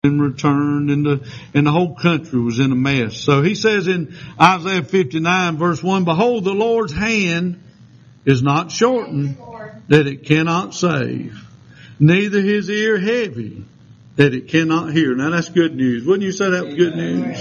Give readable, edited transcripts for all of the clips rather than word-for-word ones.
and returned, and the whole country was in a mess. So he says in Isaiah 59 verse 1, behold, the Lord's hand is not shortened that it cannot save, neither his ear heavy that it cannot hear. Now that's good news. Wouldn't you say that was good news?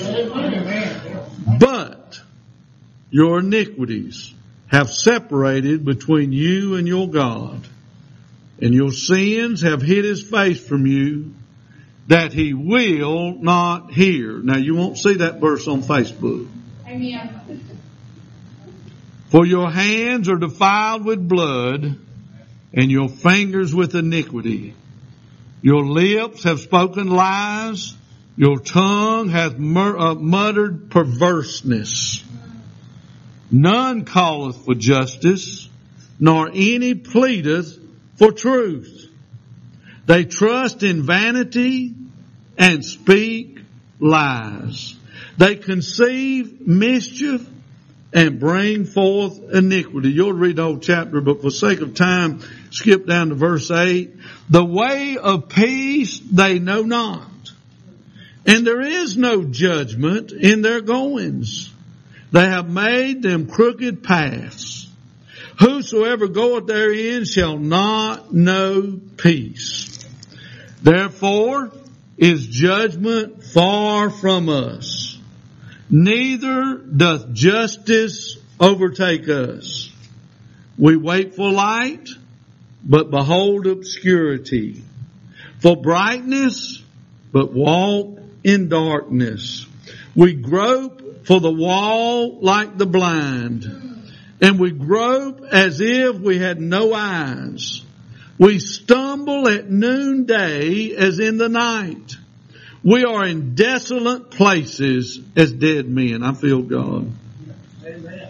But your iniquities have separated between you and your God, and your sins have hid his face from you, that he will not hear. Now you won't see that verse on Facebook. Amen. For your hands are defiled with blood, and your fingers with iniquity. Your lips have spoken lies. Your tongue hath muttered perverseness. None calleth for justice, nor any pleadeth for truth. They trust in vanity and speak lies. They conceive mischief and bring forth iniquity. You'll read the whole chapter, but for sake of time, skip down to verse 8. The way of peace they know not, and there is no judgment in their goings. They have made them crooked paths. Whosoever goeth therein shall not know peace. Therefore is judgment far from us, neither doth justice overtake us. We wait for light, but behold obscurity. For brightness, but walk in darkness. We grope for the wall like the blind, and we grope as if we had no eyes. We stumble at noonday as in the night. We are in desolate places as dead men. I feel God. Amen.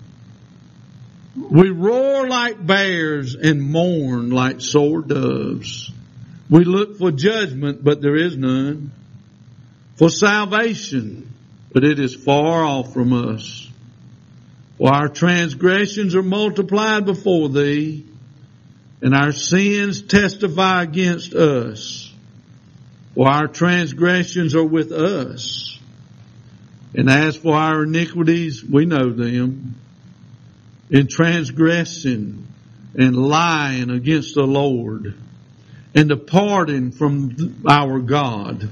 We roar like bears and mourn like sore doves. We look for judgment, but there is none. For salvation, but it is far off from us. For our transgressions are multiplied before thee, and our sins testify against us. For our transgressions are with us, and as for our iniquities, we know them. In transgressing and lying against the Lord, and departing from our God,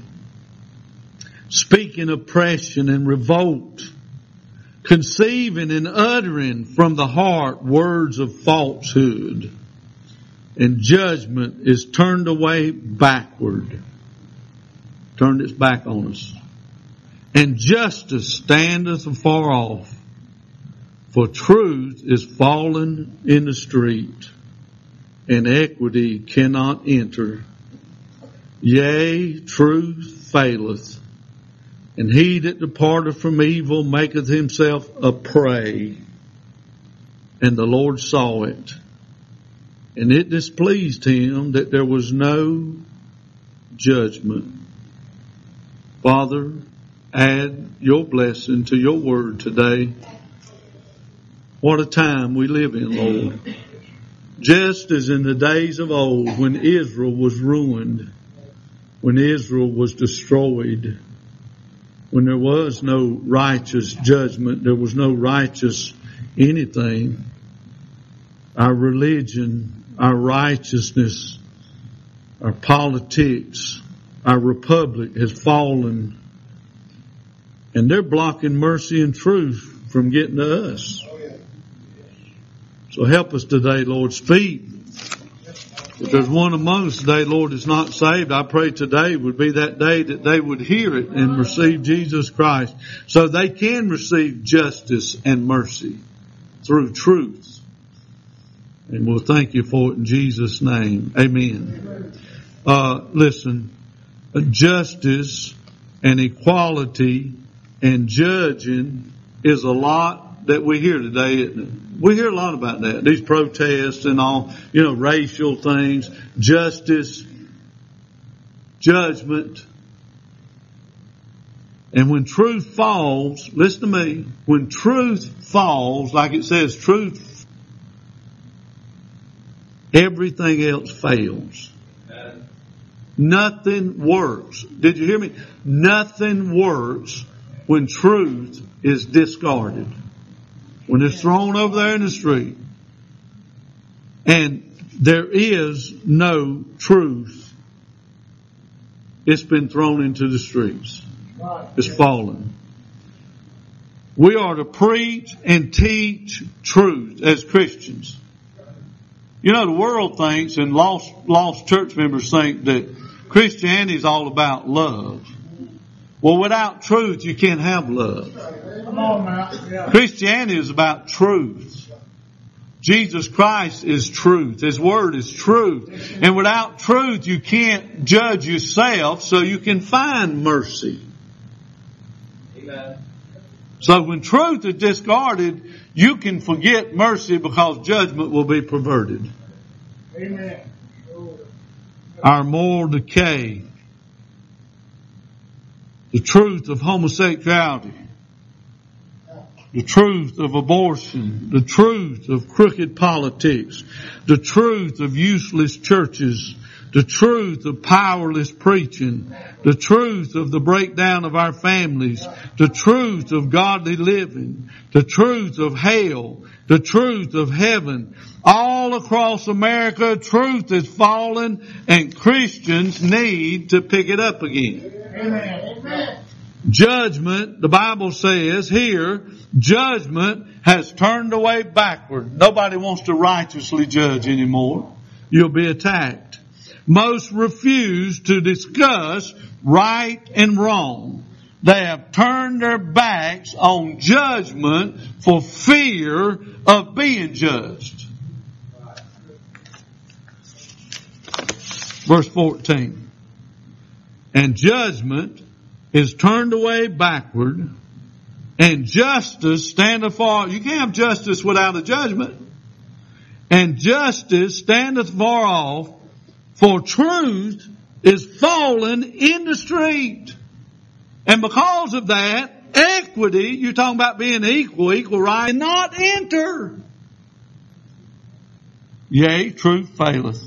speaking oppression and revolt, conceiving and uttering from the heart words of falsehood, and judgment is turned away backward, turned its back on us, and justice standeth afar off, for truth is fallen in the street, and equity cannot enter. Yea, truth faileth, and he that departeth from evil maketh himself a prey. And the Lord saw it, and it displeased him that there was no judgment. Father, add your blessing to your word today. What a time we live in, Lord. Just as in the days of old, when Israel was ruined, when Israel was destroyed, when there was no righteous judgment, there was no righteous anything, our religion, our righteousness, our politics, our republic has fallen, and they're blocking mercy and truth from getting to us. So help us today, Lord. Speak. If there's one among us today, Lord, that's not saved, I pray today would be that day that they would hear it and receive Jesus Christ, so they can receive justice and mercy through truth. And we'll thank you for it in Jesus' name. Amen. Listen, justice and equality and judging is a lot that we hear today, isn't it? We hear a lot about that. These protests and all, racial things, justice, judgment. And when truth falls, listen to me, when truth falls, like it says, truth, everything else fails. Nothing works. Did you hear me? Nothing works when truth is discarded. When it's thrown over there in the street. And there is no truth. It's been thrown into the streets. It's fallen. We are to preach and teach truth as Christians. You know, the world thinks, and lost church members think, that Christianity is all about love. Well, without truth, you can't have love. Come on now. Yeah. Christianity is about truth. Jesus Christ is truth. His Word is truth. And without truth, you can't judge yourself so you can find mercy. Amen. So when truth is discarded, you can forget mercy because judgment will be perverted. Amen. Our moral decay, the truth of homosexuality, the truth of abortion, the truth of crooked politics, the truth of useless churches, the truth of powerless preaching, the truth of the breakdown of our families, the truth of godly living, the truth of hell, the truth of heaven. All across America, truth is fallen and Christians need to pick it up again. Amen. Judgment, the Bible says here, judgment has turned away backward. Nobody wants to righteously judge anymore. You'll be attacked. Most refuse to discuss right and wrong. They have turned their backs on judgment for fear of being judged. Verse 14. And judgment is turned away backward, and justice standeth far. You can't have justice without a judgment. And justice standeth far off, for truth is fallen in the street. And because of that, equity, you're talking about being equal right, cannot enter. Yea, truth faileth.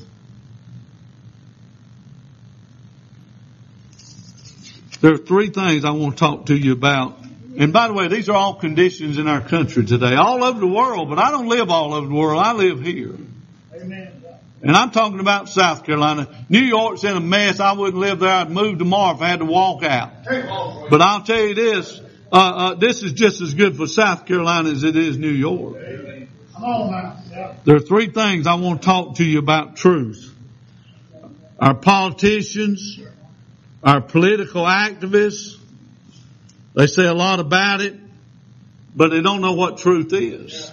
There are three things I want to talk to you about. And by the way, these are all conditions in our country today. All over the world, but I don't live all over the world. I live here. Amen. And I'm talking about South Carolina. New York's in a mess. I wouldn't live there. I'd move tomorrow if I had to walk out. But I'll tell you this. This is just as good for South Carolina as it is New York. Come on now. Yeah. There are three things I want to talk to you about truth. Our politicians, our political activists, they say a lot about it, but they don't know what truth is.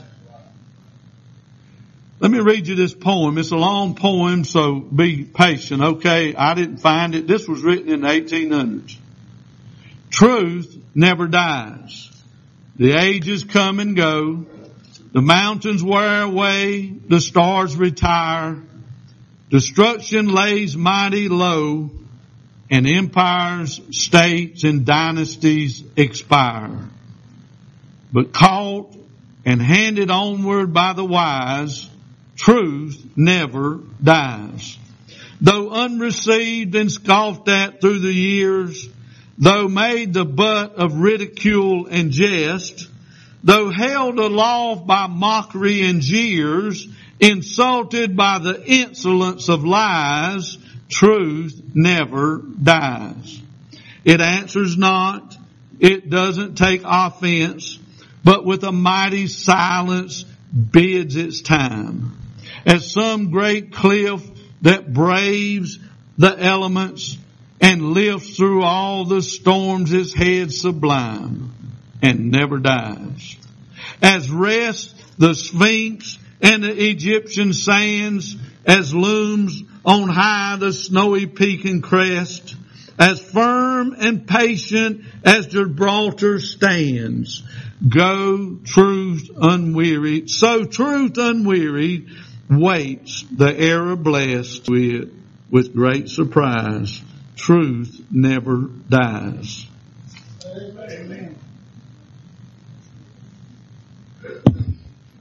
Let me read you this poem. It's a long poem, so be patient. Okay, I didn't find it. This was written in the 1800s. Truth never dies. The ages come and go. The mountains wear away. The stars retire. Destruction lays mighty low. And empires, states, and dynasties expire. But caught and handed onward by the wise, truth never dies. Though unreceived and scoffed at through the years, though made the butt of ridicule and jest, though held aloft by mockery and jeers, insulted by the insolence of lies, truth never dies. It answers not, it doesn't take offense, but with a mighty silence bids its time. As some great cliff that braves the elements and lifts through all the storms its head sublime and never dies. As rests the Sphinx and the Egyptian sands, as looms on high the snowy peak and crest, as firm and patient as Gibraltar stands, go truth unwearied, so truth unwearied waits the era blessed with great surprise. Truth never dies. Amen.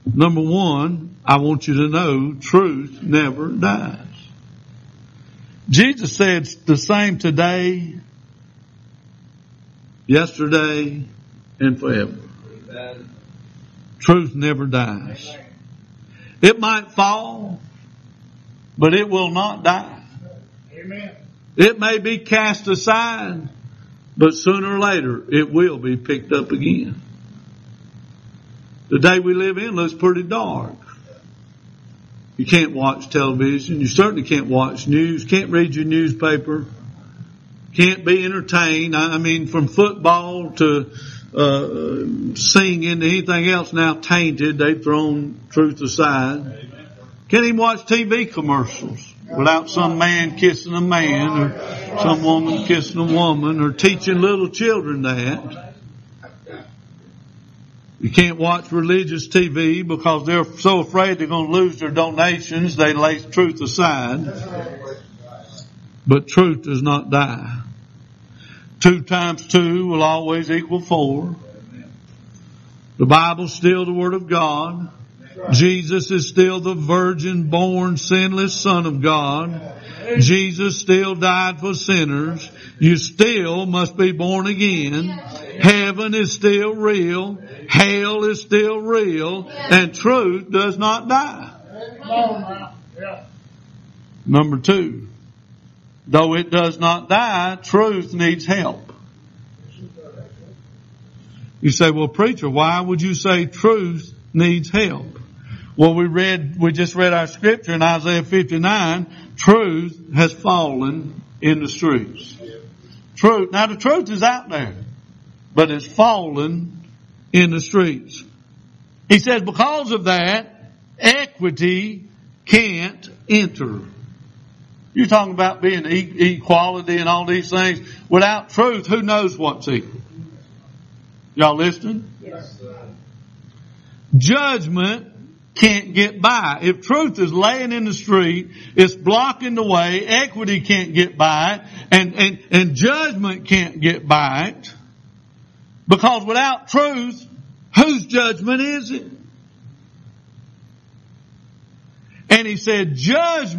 Number one, I want you to know truth never dies. Jesus said it's the same today, yesterday, and forever. Amen. Truth never dies. Amen. It might fall, but it will not die. Amen. It may be cast aside, but sooner or later it will be picked up again. The day we live in looks pretty dark. You can't watch television. You certainly can't watch news. Can't read your newspaper. Can't be entertained. I mean, from football to singing to anything else now tainted. They've thrown truth aside. Can't even watch TV commercials without some man kissing a man or some woman kissing a woman or teaching little children that. You can't watch religious TV because they're so afraid they're going to lose their donations. They lay truth aside. But truth does not die. 2 times 2 will always equal 4. The Bible's still the Word of God. Jesus is still the virgin-born, sinless Son of God. Jesus still died for sinners. You still must be born again. Heaven is still real. Hell is still real. And truth does not die. Number 2. Though it does not die, truth needs help. You say, well, preacher, why would you say truth needs help? Well, we just read our scripture in Isaiah 59. Truth has fallen in the streets. Truth. Now the truth is out there, but it's fallen in the streets. He says because of that, equity can't enter. You're talking about being equality and all these things. Without truth, who knows what's equal? Y'all listening? Yes. Judgment can't get by. If truth is laying in the street, it's blocking the way, equity can't get by it, and judgment can't get by it. Because without truth, whose judgment is it? And he said, justice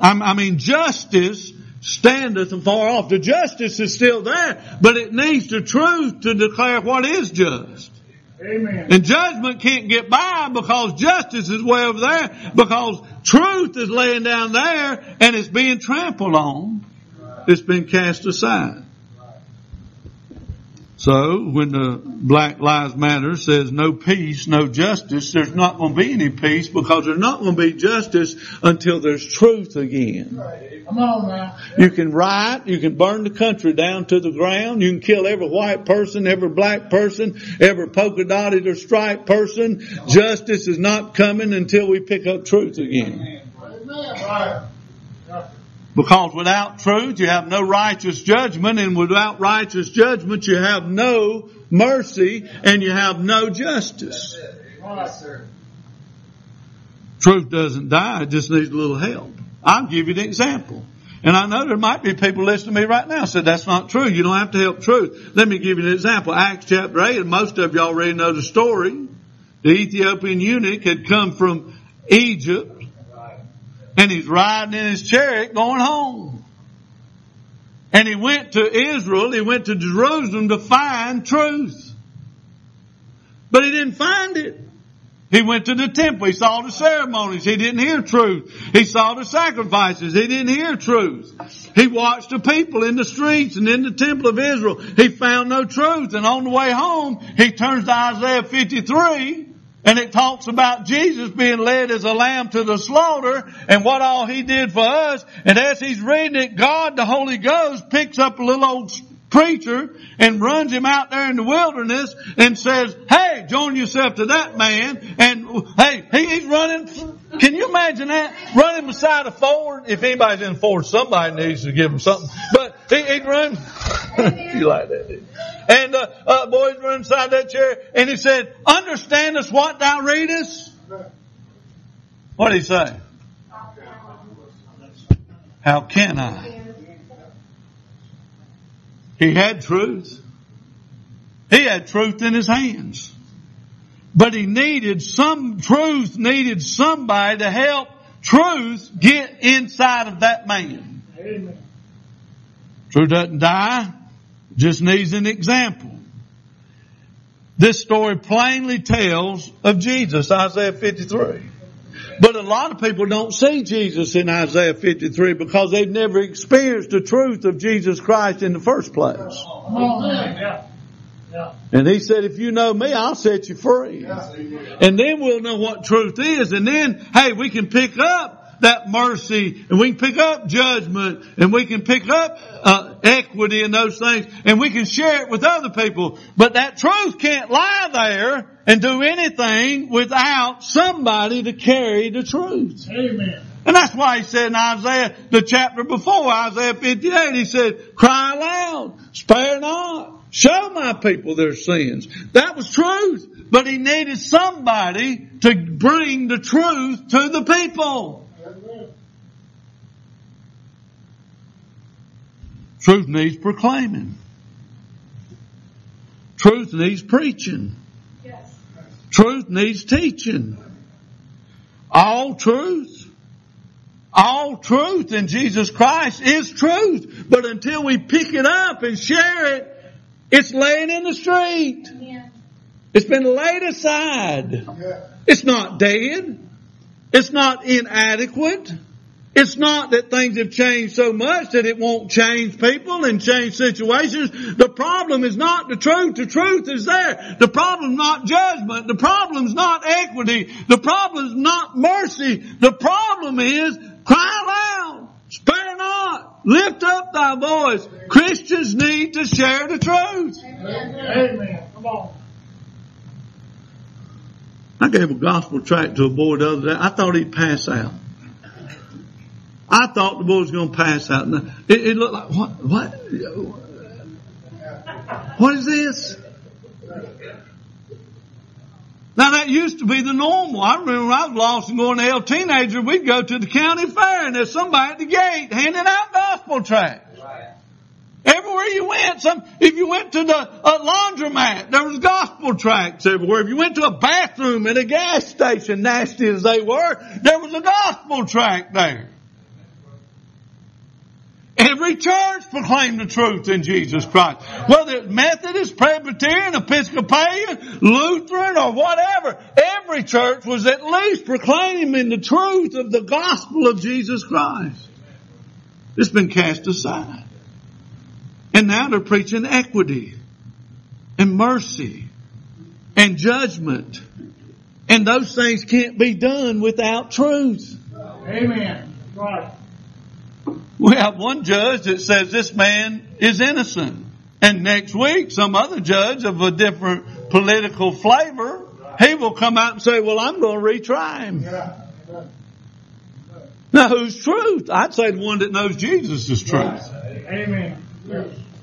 standeth afar off. The justice is still there, but it needs the truth to declare what is just. Amen. And judgment can't get by because justice is way over there, because truth is laying down there and it's being trampled on. It's been cast aside. So when the Black Lives Matter says no peace, no justice, there's not going to be any peace because there's not going to be justice until there's truth again. Come on now. You can riot, you can burn the country down to the ground, you can kill every white person, every black person, every polka dotted or striped person. Justice is not coming until we pick up truth again. Amen. Because without truth, you have no righteous judgment, and without righteous judgment, you have no mercy, and you have no justice. Truth doesn't die, it just needs a little help. I'll give you an example. And I know there might be people listening to me right now who said, that's not true. You don't have to help truth. Let me give you an example. Acts chapter 8, and most of you already know the story. The Ethiopian eunuch had come from Egypt. And he's riding in his chariot going home. And he went to Israel, he went to Jerusalem to find truth. But he didn't find it. He went to the temple, he saw the ceremonies, he didn't hear truth. He saw the sacrifices, he didn't hear truth. He watched the people in the streets and in the temple of Israel. He found no truth. And on the way home, he turns to Isaiah 53. And it talks about Jesus being led as a lamb to the slaughter and what all he did for us. And as he's reading it, God, the Holy Ghost, picks up a little old preacher and runs him out there in the wilderness and says, hey, join yourself to that man. And hey, he's running. Can you imagine that? Running beside a Ford. If anybody's in a Ford, somebody needs to give him something. But he'd run. You like that, didn't you? And boys run inside that chair, and he said, understandest what thou readest? What did he say? How can I? He had truth. He had truth in his hands. But he needed somebody to help truth get inside of that man. Amen. Truth doesn't die, just needs an example. This story plainly tells of Jesus, Isaiah 53. But a lot of people don't see Jesus in Isaiah 53 because they've never experienced the truth of Jesus Christ in the first place. Come on, man. Yeah. Yeah. And He said, if you know me, I'll set you free. And then we'll know what truth is. And then, hey, we can pick up that mercy, and we can pick up judgment, and we can pick up equity and those things, and we can share it with other people. But that truth can't lie there and do anything without somebody to carry the truth. Amen. And that's why He said in Isaiah, the chapter before, Isaiah 58, He said, cry aloud, spare not, show my people their sins. That was truth. But He needed somebody to bring the truth to the people. Truth needs proclaiming. Truth needs preaching. Yes. Truth needs teaching. All truth in Jesus Christ is truth. But until we pick it up and share it, it's laying in the street. Amen. It's been laid aside. Yeah. It's not dead. It's not inadequate. It's not that things have changed so much that it won't change people and change situations. The problem is not the truth. The truth is there. The problem is not judgment. The problem is not equity. The problem is not mercy. The problem is cry aloud, spare not, lift up thy voice. Christians need to share the truth. Amen. Come on. I gave a gospel tract to a boy the other day. I thought he'd pass out. I thought the boy was going to pass out. It looked like, what is this? Now that used to be the normal. I remember when I was lost and going to hell teenager, we'd go to the county fair and there's somebody at the gate handing out gospel tracts. Everywhere you went, if you went to the laundromat, there was gospel tracts everywhere. If you went to a bathroom at a gas station, nasty as they were, there was a gospel tract there. Every church proclaimed the truth in Jesus Christ. Whether it's Methodist, Presbyterian, Episcopalian, Lutheran, or whatever. Every church was at least proclaiming the truth of the gospel of Jesus Christ. It's been cast aside. And now they're preaching equity and mercy and judgment. And those things can't be done without truth. Amen. Right. We have one judge that says this man is innocent. And next week, some other judge of a different political flavor, he will come out and say, well, I'm going to retry him. Yeah. Now, who's truth? I'd say the one that knows Jesus is truth. Amen. Yes.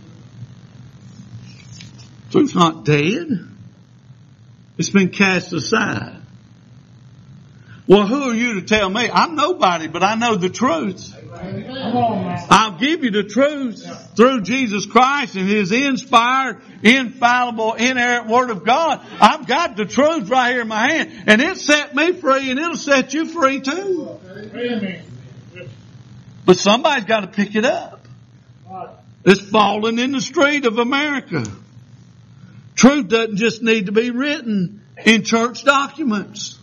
Truth's not dead. It's been cast aside. Well, who are you to tell me? I'm nobody, but I know the truth. Come on, man. I'll give you the truth through Jesus Christ and His inspired, infallible, inerrant Word of God. I've got the truth right here in my hand. And it set me free and it'll set you free too. Amen. But somebody's got to pick it up. Right. It's falling in the street of America. Truth doesn't just need to be written in church documents.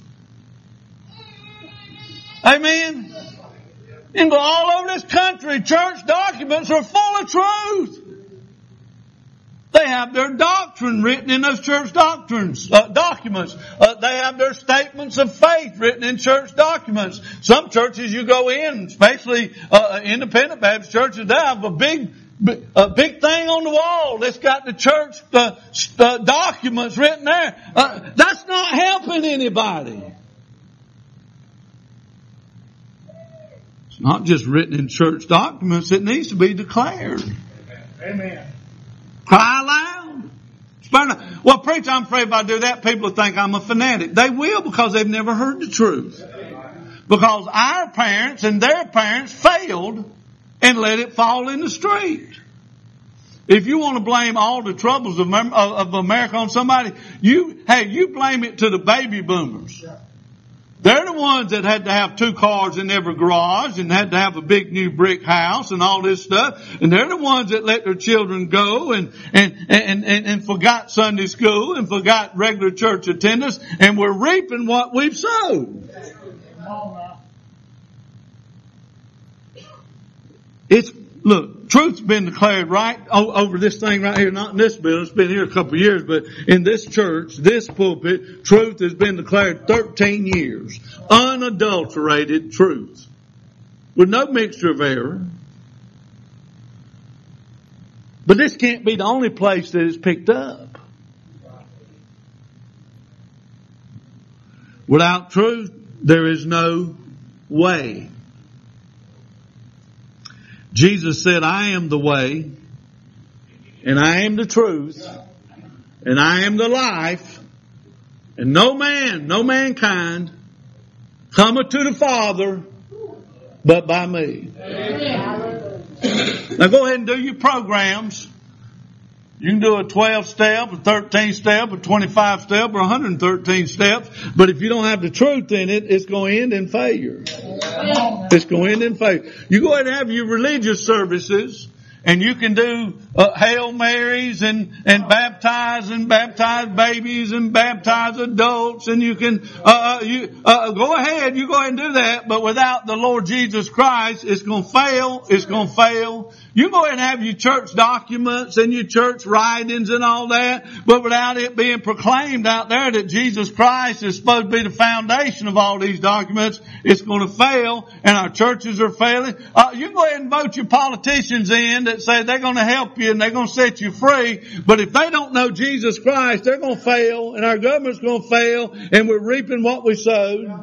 Amen. You can go all over this country. Church documents are full of truth. They have their doctrine written in those church documents. They have their statements of faith written in church documents. Some churches you go in, especially independent Baptist churches, they have a big thing on the wall that's got the church documents written there. That's not helping anybody. It's not just written in church documents. It needs to be declared. Amen. Cry aloud. Well, preacher, I'm afraid if I do that, people will think I'm a fanatic. They will, because they've never heard the truth. Because our parents and their parents failed and let it fall in the street. If you want to blame all the troubles of America on somebody, you blame it to the baby boomers. They're the ones that had to have 2 cars in every garage and had to have a big new brick house and all this stuff. And they're the ones that let their children go and forgot Sunday school and forgot regular church attendance. And we're reaping what we've sowed. Look, truth's been declared right over this thing right here, not in this building. It's been here a couple of years, but in this church, this pulpit, truth has been declared 13 years. Unadulterated truth. With no mixture of error. But this can't be the only place that it's picked up. Without truth, there is no way. Jesus said, I am the way, and I am the truth, and I am the life, and no mankind, cometh to the Father, but by me. Now go ahead and do your programs. You can do a 12-step, a 13-step, a 25-step, or 113 steps. But if you don't have the truth in it, it's going to end in failure. It's going to end in failure. You go ahead and have your religious services, and you can do Hail Marys and baptize babies and baptize adults, and you can go ahead and do that. But without the Lord Jesus Christ, it's going to fail. It's going to fail. You go ahead and have your church documents and your church writings and all that, but without it being proclaimed out there that Jesus Christ is supposed to be the foundation of all these documents, it's going to fail, and our churches are failing. You go ahead and vote your politicians in that say they're going to help you and they're going to set you free, but if they don't know Jesus Christ, they're going to fail, and our government's going to fail, and we're reaping what we sowed.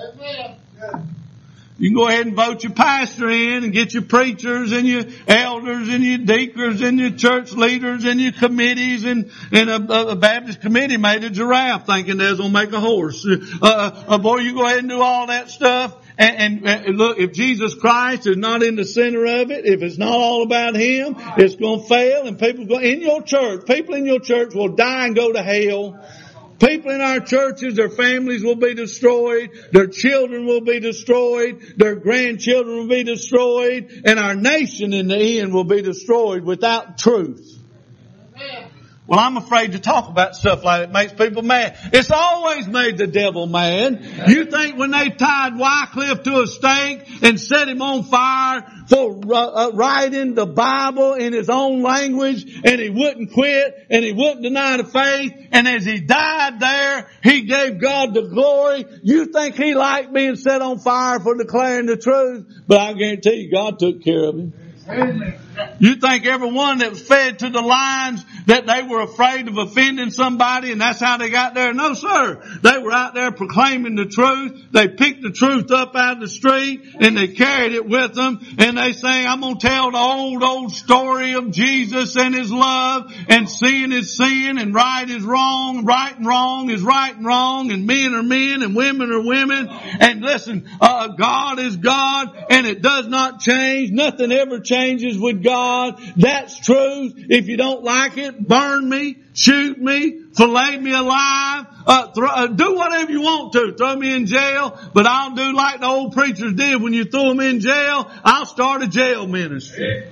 You can go ahead and vote your pastor in and get your preachers and your elders and your deacons and your church leaders and your committees, and a Baptist committee made a giraffe thinking they was going to make a horse. Boy, you go ahead and do all that stuff. And look, if Jesus Christ is not in the center of it, if it's not all about Him, it's going to fail, and people in your church will die and go to hell. People in our churches, their families will be destroyed, their children will be destroyed, their grandchildren will be destroyed, and our nation in the end will be destroyed without truth. Well, I'm afraid to talk about stuff like that. It makes people mad. It's always made the devil mad. You think when they tied Wycliffe to a stake and set him on fire for writing the Bible in his own language, and he wouldn't quit and he wouldn't deny the faith, and as he died there, he gave God the glory. You think he liked being set on fire for declaring the truth? But I guarantee you, God took care of him. Amen. You think everyone that was fed to the lions that they were afraid of offending somebody and that's how they got there? No, sir. They were out there proclaiming the truth. They picked the truth up out of the street and they carried it with them, and they say, I'm going to tell the old story of Jesus and His love, and sin is sin and right is wrong, right and wrong is right and wrong, and men are men and women are women. And listen, God is God, and it does not change. Nothing ever changes with God. That's truth. If you don't like it, burn me, shoot me, fillet me alive, do whatever you want to. Throw me in jail, but I'll do like the old preachers did. When you throw them in jail, I'll start a jail ministry.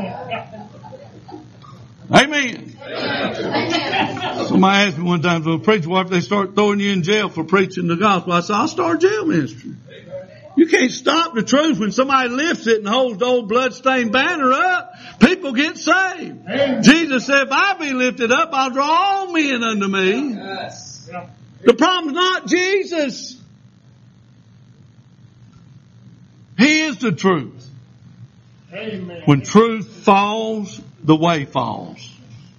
Amen. Somebody asked me one time, well, preacher, what if they start throwing you in jail for preaching the gospel? I said, I'll start a jail ministry. You can't stop the truth when somebody lifts it and holds the old bloodstained banner up. People get saved. Amen. Jesus said, if I be lifted up, I'll draw all men unto me. Yes. The problem's not Jesus. He is the truth. Amen. When truth falls, the way falls.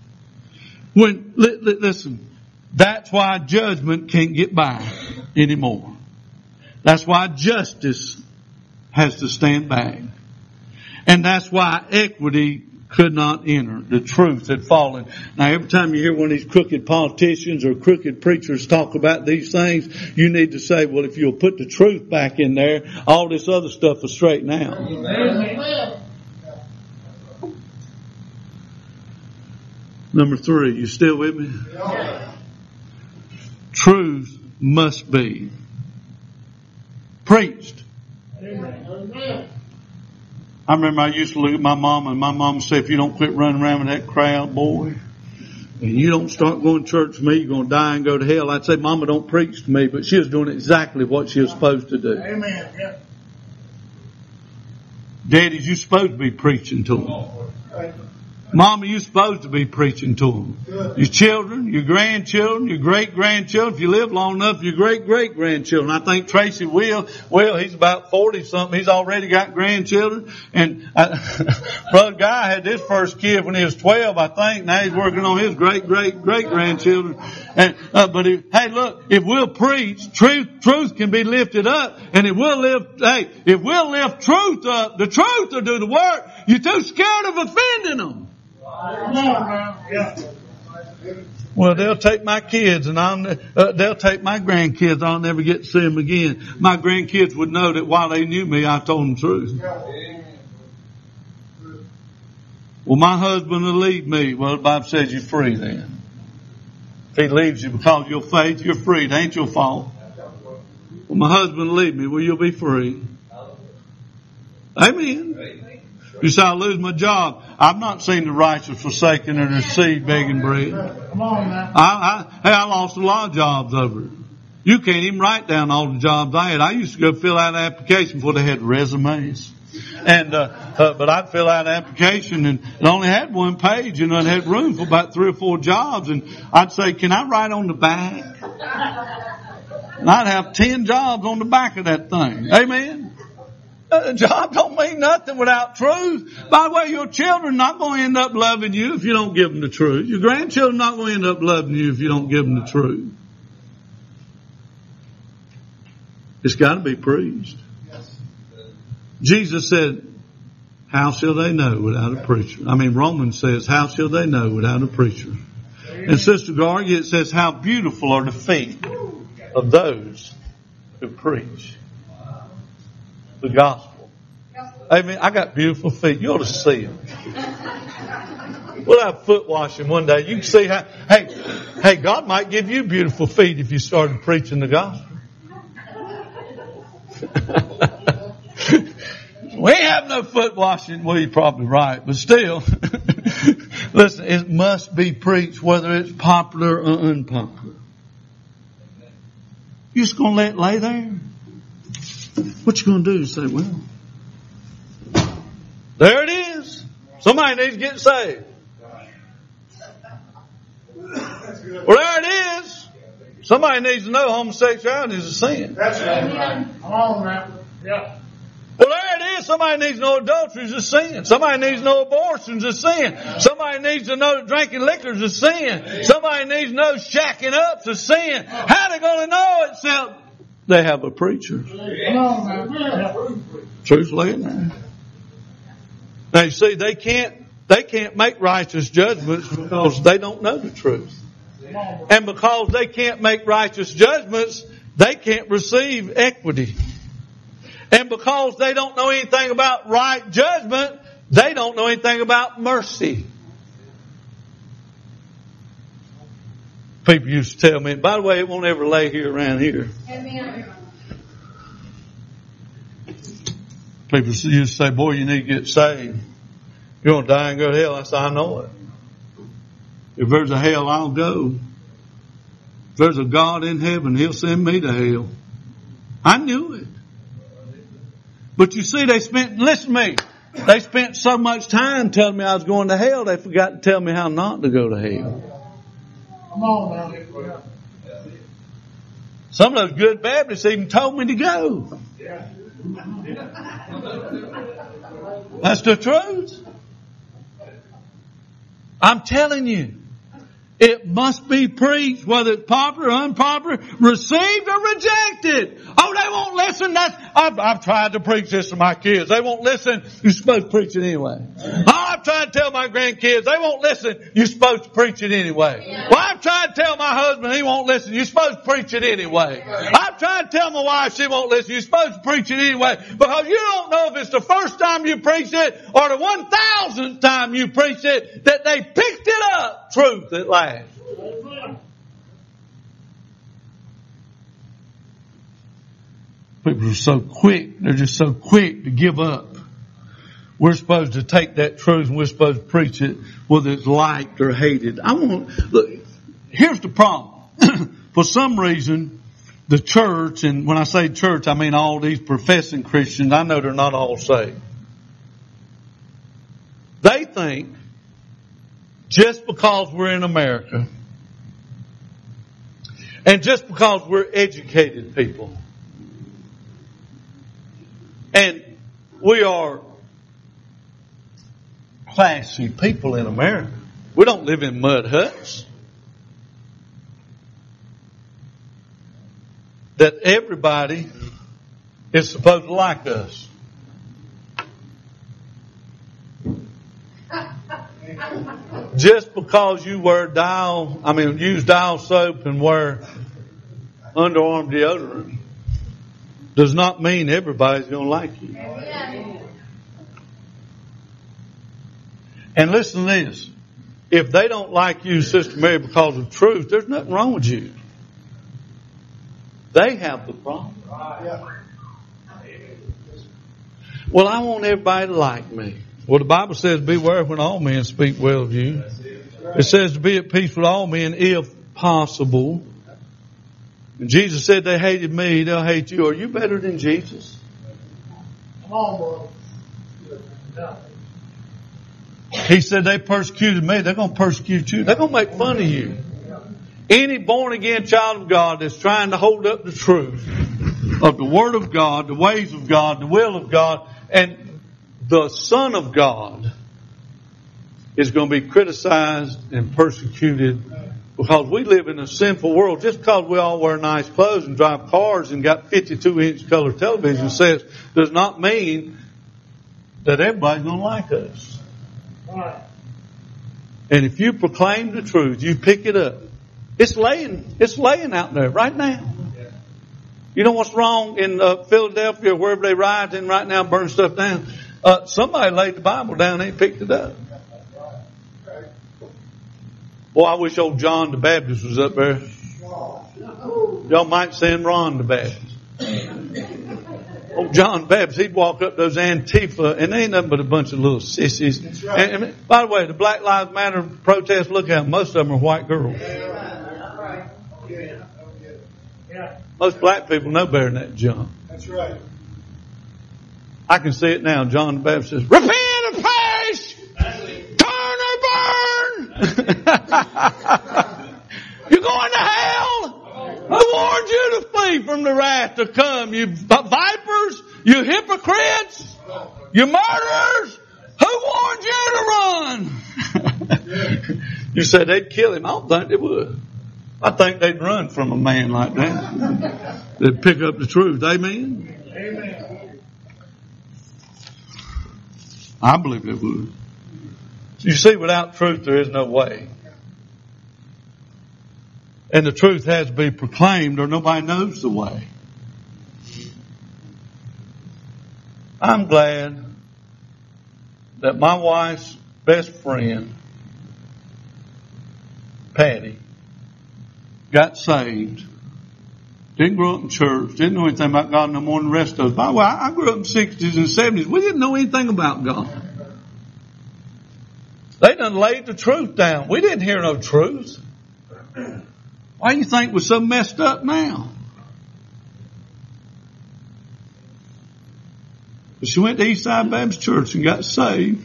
Listen, that's why judgment can't get by anymore. That's why justice has to stand back. And that's why equity could not enter. The truth had fallen. Now, every time you hear one of these crooked politicians or crooked preachers talk about these things, you need to say, well, if you'll put the truth back in there, all this other stuff will straighten out. Amen. Number 3, you still with me? Yeah. Truth must be preached. Amen. I remember I used to look at my mom, and my mom said, if you don't quit running around with that crowd, boy, and you don't start going to church with me, you're going to die and go to hell. I'd say, Mama, don't preach to me. But she was doing exactly what she was supposed to do. Amen. Yeah. Daddy, you're supposed to be preaching to them. Mama, you're supposed to be preaching to them. Your children, your grandchildren, your great-grandchildren. If you live long enough, your great-great-grandchildren. I think Tracy will. Well, he's about 40-something. He's already got grandchildren. And Brother Guy had his first kid when he was 12, I think. Now he's working on his great-great-great-grandchildren. And hey, look, if we'll preach, truth can be lifted up. And if we'll lift truth up, the truth will do the work. You're too scared of offending them. Come on now. Yeah. Well, they'll take my kids and they'll take my grandkids. I'll never get to see them again. My grandkids would know that while they knew me, I told them the truth. Well, my husband will leave me. Well, the Bible says you're free then. If he leaves you because of your faith, you're free. It ain't your fault. Well, my husband will leave me. Well, you'll be free. Amen. You say, I'll lose my job. I've not seen the righteous forsaken or their seed begging bread. Come on now. I lost a lot of jobs over it. You can't even write down all the jobs I had. I used to go fill out an application before they had resumes. And, but I'd fill out an application and it only had one page, and it had room for about 3 or 4 jobs. And I'd say, can I write on the back? And I'd have 10 jobs on the back of that thing. Amen. A job don't mean nothing without truth. By the way, your children are not going to end up loving you if you don't give them the truth. Your grandchildren are not going to end up loving you if you don't give them the truth. It's got to be preached. Jesus said, how shall they know without a preacher? Romans says, how shall they know without a preacher? And Sister Gargi, it says, how beautiful are the feet of those who preach the gospel. Amen. I got beautiful feet. You ought to see them. We'll have foot washing one day. You can see how, hey, God might give you beautiful feet if you started preaching the gospel. We ain't have no foot washing. Well, you're probably right, but still. Listen, it must be preached whether it's popular or unpopular. You just going to let it lay there? What you going to do? Say, well, there it is. Somebody needs to get saved. Well, there it is. Somebody needs to know homosexuality is a sin. That's right. Come on now. Yeah. Well, there it is. Somebody needs to know adultery is a sin. Somebody needs to know abortion is a sin. Somebody needs to know that drinking liquor is a sin. Somebody needs to know shacking up is a sin. How are they going to know it except they have a preacher? Come on now. Truth laying there. Now you see, they can't make righteous judgments because they don't know the truth. And because they can't make righteous judgments, they can't receive equity. And because they don't know anything about right judgment, they don't know anything about mercy. People used to tell me, by the way, it won't ever lay here around here. Amen. People used to say, boy, you need to get saved. You're going to die and go to hell. I said, I know it. If there's a hell, I'll go. If there's a God in heaven, He'll send me to hell. I knew it. But you see, listen to me, they spent so much time telling me I was going to hell, they forgot to tell me how not to go to hell. Come on now. Some of those good Baptists even told me to go. That's the truth. I'm telling you, it must be preached, whether it's popular or unpopular, received or rejected. Oh, they won't listen. I've tried to preach this to my kids. They won't listen. You're supposed to preach it anyway. Oh, I've tried to tell my grandkids. They won't listen. You're supposed to preach it anyway. Well, I've tried to tell my husband. He won't listen. You're supposed to preach it anyway. I've tried to tell my wife. She won't listen. You're supposed to preach it anyway. Because you don't know if it's the first time you preach it or the 1,000th time you preach it that they picked it up. Truth at last. People are so quick. They're just so quick to give up. We're supposed to take that truth and we're supposed to preach it, whether it's liked or hated. Look, here's the problem. For some reason, the church, and when I say church, I mean all these professing Christians, I know they're not all saved. They think just because we're in America and just because we're educated people and we are classy people in America, we don't live in mud huts, that everybody is supposed to like us. Just because you use Dial soap and wear underarm deodorant does not mean everybody's going to like you. And listen to this. If they don't like you, Sister Mary, because of truth, there's nothing wrong with you. They have the problem. Well, I want everybody to like me. Well, the Bible says, beware when all men speak well of you. It says to be at peace with all men if possible. And Jesus said they hated me, they'll hate you. Are you better than Jesus? Come on, bro. He said they persecuted me. They're going to persecute you. They're going to make fun of you. Any born again child of God that's trying to hold up the truth of the Word of God, the ways of God, the will of God, and the Son of God is going to be criticized and persecuted because we live in a sinful world. Just because we all wear nice clothes and drive cars and got 52-inch color television sets does not mean that everybody's going to like us. And if you proclaim the truth, you pick it up. It's laying out there right now. You know what's wrong in Philadelphia or wherever they riot in right now, burn stuff down? Somebody laid the Bible down and they picked it up. Boy, I wish old John the Baptist was up there. Y'all might send Ron the Baptist. Old John Baptist, he'd walk up those Antifa, and they ain't nothing but a bunch of little sissies. That's right. And by the way, the Black Lives Matter protests, look at them, most of them are white girls. Most black people know better than that junk. That's right. I can see it now. John the Baptist says, repent and perish! Turn or burn! You're going to hell! Who warned you to flee from the wrath to come? You vipers! You hypocrites! You murderers! Who warned you to run? You said they'd kill him. I don't think they would. I think they'd run from a man like that. They'd pick up the truth. Amen? Amen. I believe they would. You see, without truth, there is no way. And the truth has to be proclaimed or nobody knows the way. I'm glad that my wife's best friend, Patty, got saved. Didn't grow up in church. Didn't know anything about God no more than the rest of us. By the way, I grew up in the 60s and 70s. We didn't know anything about God. They done laid the truth down. We didn't hear no truth. Why do you think we're so messed up now? But she went to Eastside Baptist Church and got saved.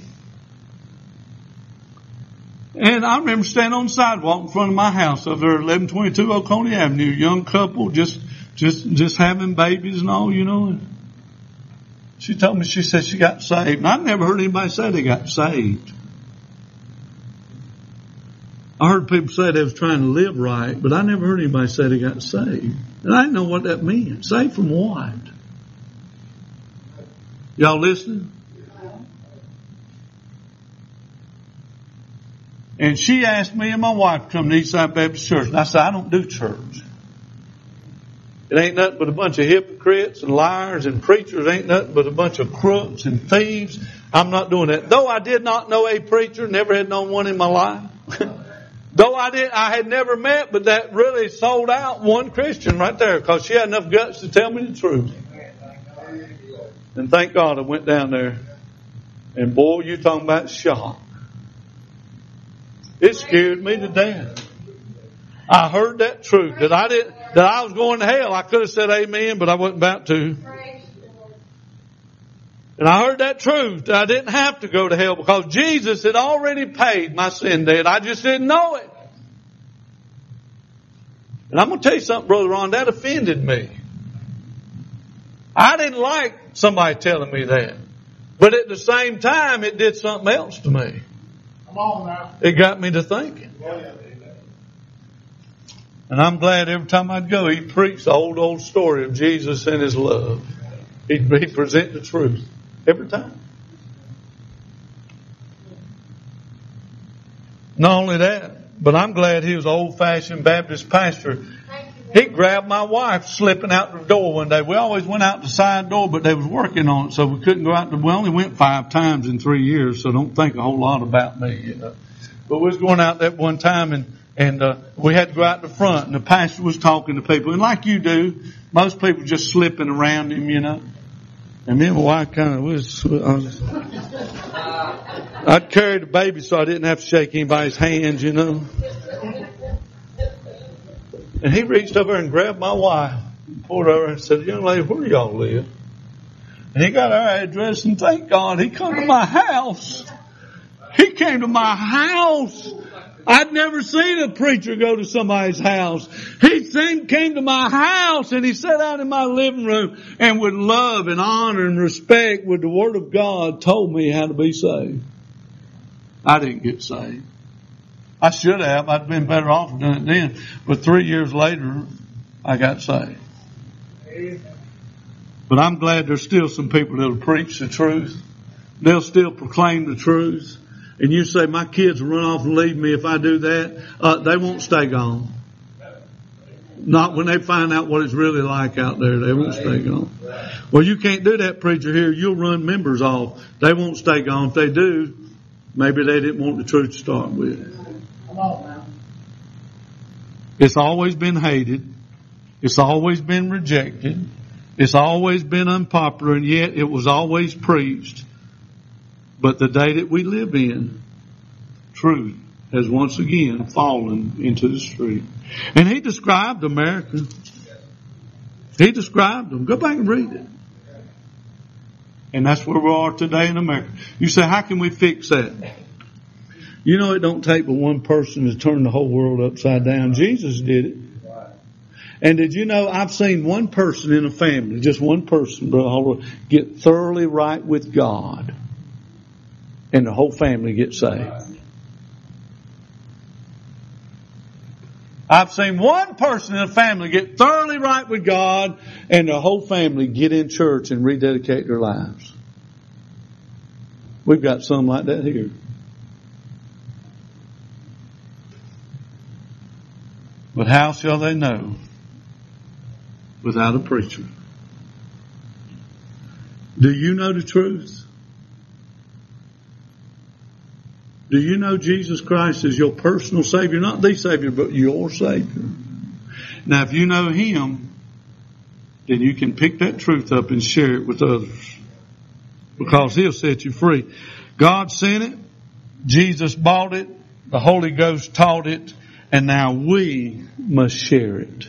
And I remember standing on the sidewalk in front of my house over there at 1122 Oconee Avenue, young couple, just having babies and all, you know. And she told me, she said she got saved. And I've never heard anybody say they got saved. I heard people say they was trying to live right, but I never heard anybody say they got saved. And I didn't know what that meant. Saved from what? Y'all listening? And she asked me and my wife to come to Eastside Baptist Church. And I said, I don't do church. It ain't nothing but a bunch of hypocrites and liars and preachers. It ain't nothing but a bunch of crooks and thieves. I'm not doing that. Though I did not know a preacher, never had known one in my life. Though I had never met, but that really sold out one Christian right there because she had enough guts to tell me the truth. And thank God I went down there. And boy, you talking about shock. It scared me to death. I heard that truth, that I was going to hell. I could have said amen, but I wasn't about to. And I heard that truth, that I didn't have to go to hell because Jesus had already paid my sin debt. I just didn't know it. And I'm going to tell you something, Brother Ron, that offended me. I didn't like somebody telling me that. But at the same time, it did something else to me. Come on now. It got me to thinking. And I'm glad every time I'd go, he'd preach the old story of Jesus and his love. He'd present the truth every time. Not only that, but I'm glad he was an old-fashioned Baptist pastor. He grabbed my wife slipping out the door one day. We always went out the side door, but they was working on it, so we couldn't go out. We only went 5 times in 3 years, so don't think a whole lot about me, you know. But we was going out that one time, and we had to go out the front, and the pastor was talking to people. And like you do, most people just slipping around him, you know. And me and my wife kind of I'd carry the baby so I didn't have to shake anybody's hands, you know. And he reached over and grabbed my wife, and pulled her over and said, "Young lady, where do y'all live?" And he got our address, and thank God he come to my house. He came to my house. I'd never seen a preacher go to somebody's house. He came to my house and he sat out in my living room and with love and honor and respect with the Word of God told me how to be saved. I didn't get saved. I should have. I'd been better off doing it then. But 3 years later, I got saved. But I'm glad there's still some people that'll preach the truth. They'll still proclaim the truth. And you say, my kids will run off and leave me if I do that. They won't stay gone. Not when they find out what it's really like out there. They won't stay gone. Well, you can't do that, preacher, here. You'll run members off. They won't stay gone. If they do, maybe they didn't want the truth to start with. Come on now. It's always been hated. It's always been rejected. It's always been unpopular, and yet it was always preached. But the day that we live in, truth has once again fallen into the street. And he described America. He described them. Go back and read it. And that's where we are today in America. You say, how can we fix that? You know, it don't take but one person to turn the whole world upside down. Jesus did it. And did you know, I've seen one person in a family, just one person, Brother, get thoroughly right with God. And the whole family gets saved. I've seen one person in a family get thoroughly right with God and the whole family get in church and rededicate their lives. We've got some like that here. But how shall they know without a preacher? Do you know the truth? Do you know Jesus Christ is your personal Savior? Not the Savior, but your Savior. Now, if you know Him, then you can pick that truth up and share it with others. Because He'll set you free. God sent it. Jesus bought it. The Holy Ghost taught it. And now we must share it.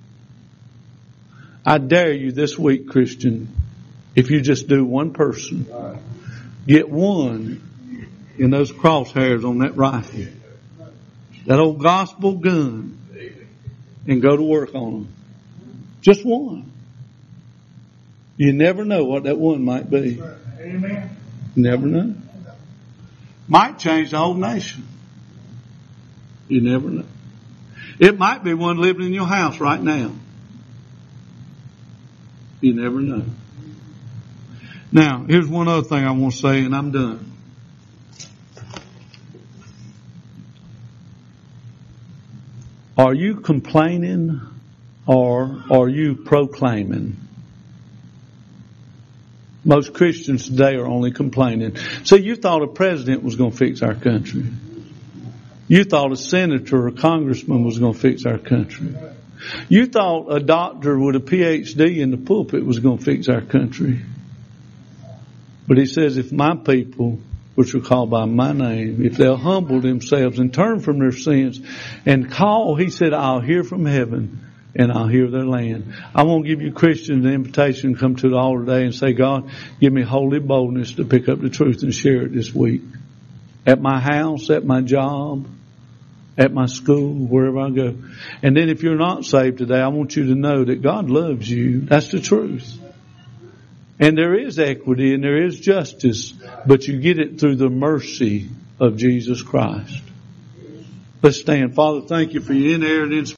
I dare you this week, Christian, if you just do one person, get one in those crosshairs on that rifle, that old gospel gun, and go to work on them. Just one. You never know what that one might be. Amen. You never know. Might change the whole nation. You never know. It might be one living in your house right now. You never know. Now, here's one other thing I want to say, and I'm done. Are you complaining or are you proclaiming? Most Christians today are only complaining. So you thought a president was going to fix our country. You thought a senator or congressman was going to fix our country. You thought a doctor with a PhD in the pulpit was going to fix our country. But He says, if my people, which are called by my name, if they'll humble themselves and turn from their sins and call, He said, I'll hear from heaven and I'll hear their land. I want to give you Christians an invitation to come to the altar today and say, God, give me holy boldness to pick up the truth and share it this week. At my house, at my job, at my school, wherever I go. And then if you're not saved today, I want you to know that God loves you. That's the truth. And there is equity and there is justice, but you get it through the mercy of Jesus Christ. Let's stand. Father, thank you for your inerrant inspiration.